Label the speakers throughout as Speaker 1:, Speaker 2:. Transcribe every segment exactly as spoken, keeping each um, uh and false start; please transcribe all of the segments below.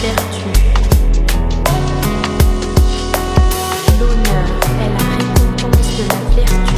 Speaker 1: vertu. L'honneur est la récompense de la vertu.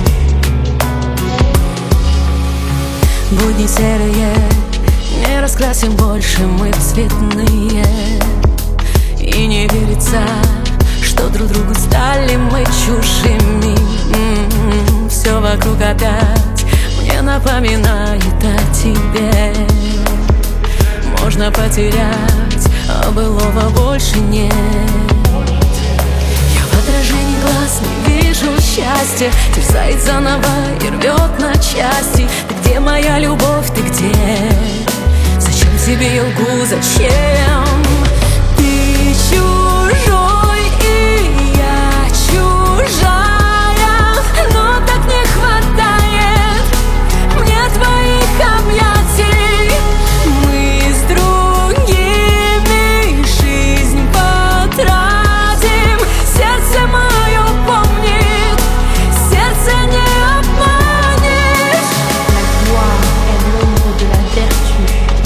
Speaker 2: Будни серые, не раскрасим больше мы в цветные. И не верится, что друг другу стали мы чужими. М-м-м, все вокруг опять мне напоминает о тебе. Можно потерять, а былого больше нет. Я в отражении глаз не вижу счастья, терзает заново и рвет на части. Ты где, моя любовь, ты где? Зачем тебе я лгу, зачем? Ты чужой, и я чужая, но так не хватает мне твоих объятий. Мы с другими жизнь потратим. Сердце мое помнит, сердце не обманешь.
Speaker 1: La gloire est l'ombre de la vertu.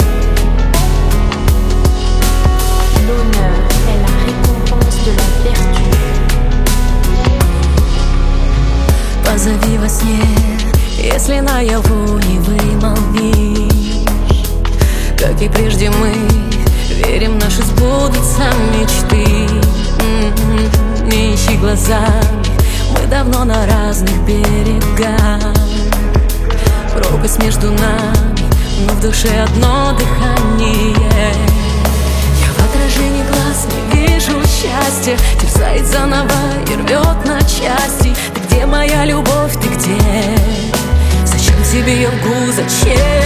Speaker 1: L'honneur est la récompense de la vertu.
Speaker 2: Позови во сне, если наяву не вымолвишь. Как и прежде мы верим, наши сбудутся мечты. М-м-м, не ищи глазами, мы давно на разных берегах. Пропасть между нами, но в душе одно дыхание. Я в отражении глаз не вижу счастья, терзает заново и рвет на части. Ты где, моя любовь, ты где? Зачем тебе я лгу, зачем?